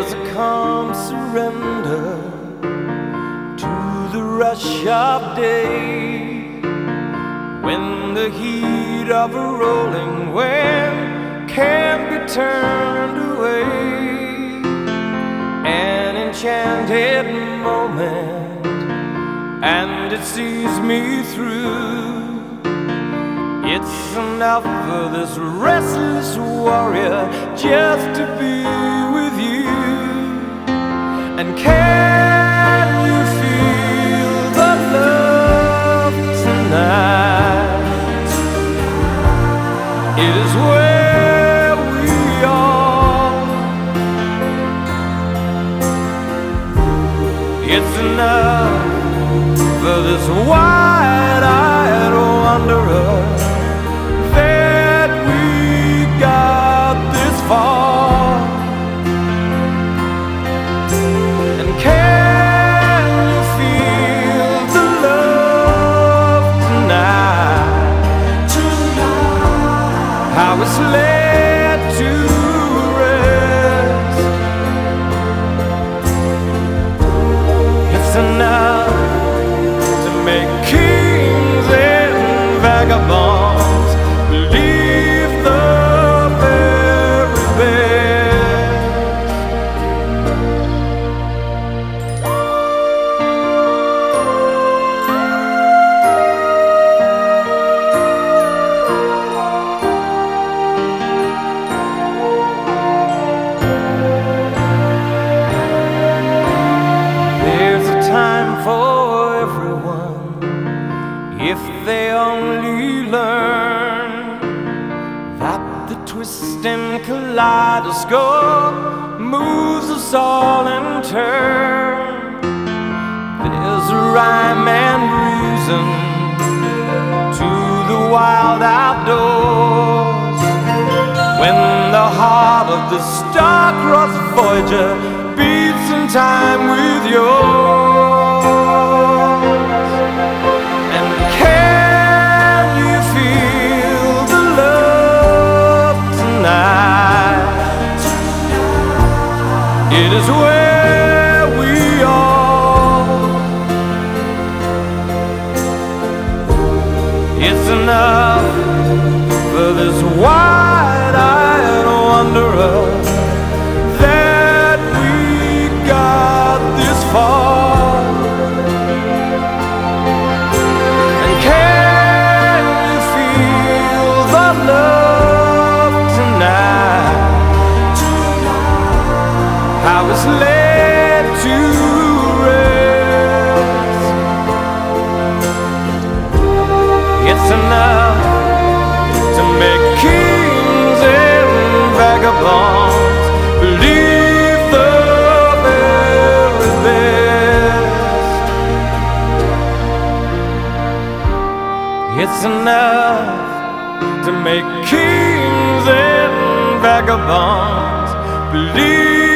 There's a calm surrender to the rush of day, when the heat of a rolling wave can't be turned away. An enchanted moment, and it sees me through. It's enough for this restless warrior just to be with you. And can you feel the love tonight? It is where we are. It's enough for this wide-eyed wanderer that we got this far. And can you feel the love tonight? How it's laid to rest. It's enough to make kings and vagabonds believe the very best. There's a time for everyone, if they only learn that the twisting kaleidoscope moves us all in turn. There's a rhyme and reason to the wild outdoors, when the heart of the star-crossed Voyager beats in time with yours. And can you feel the love tonight? It is where we are. It's enough for this wide-eyed wanderer that we got this far. And can you feel the love tonight? How it's laid to rest. It's enough to make kings and vagabonds believe the very best. It's enough to make kings and vagabonds believe